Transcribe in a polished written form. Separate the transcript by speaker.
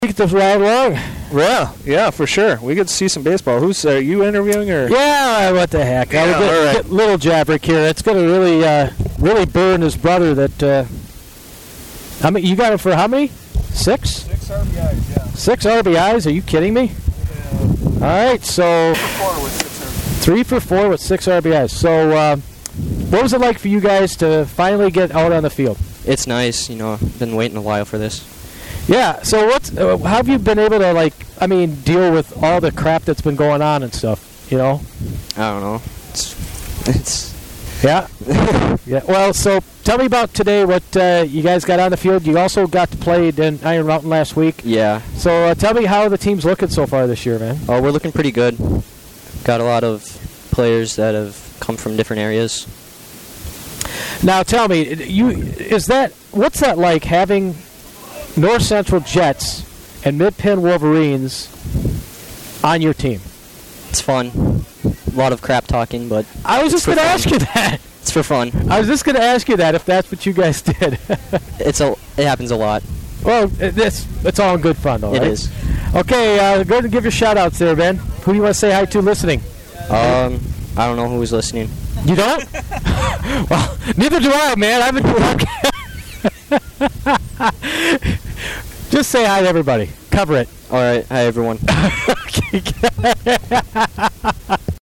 Speaker 1: Get this right along.
Speaker 2: Yeah, for sure. We get to see some baseball. Who's are you interviewing or?
Speaker 1: Yeah, what the heck?
Speaker 2: Yeah,
Speaker 1: I'll get little Jabrick here. It's going to really burn his brother. That how many? You got him for how many? 6?
Speaker 2: 6 RBIs. Yeah.
Speaker 1: 6 RBIs? Are you kidding me?
Speaker 2: Yeah.
Speaker 1: All right, so 3 for 4 with 6 RBIs. So, what was it like for you guys to finally get out on the field?
Speaker 3: It's nice, been waiting a while for this.
Speaker 1: Yeah, so how have you been able to, deal with all the crap that's been going on and stuff,
Speaker 3: I don't know. It's
Speaker 1: Yeah? Yeah. Well, so tell me about today, what you guys got on the field. You also got to play in Iron Mountain last week.
Speaker 3: Yeah.
Speaker 1: So tell me how the team's looking so far this year, man.
Speaker 3: Oh, we're looking pretty good. Got a lot of players that have come from different areas.
Speaker 1: Now tell me, what's that like having North Central Jets and Mid-Penn Wolverines on your team?
Speaker 3: It's fun. A lot of crap talking, but
Speaker 1: I was just going to ask you that.
Speaker 3: It's for fun.
Speaker 1: I was just going to ask you that if that's what you guys did.
Speaker 3: It happens a lot.
Speaker 1: Well, it's all in good fun, though, right?
Speaker 3: It is.
Speaker 1: Okay, go ahead and give your shout-outs there, Ben. Who do you want to say hi to listening?
Speaker 3: I don't know who's listening.
Speaker 1: You don't? Well, neither do I, man. I've been Just say hi to everybody. Cover it.
Speaker 3: All right. Hi, everyone.
Speaker 1: Okay.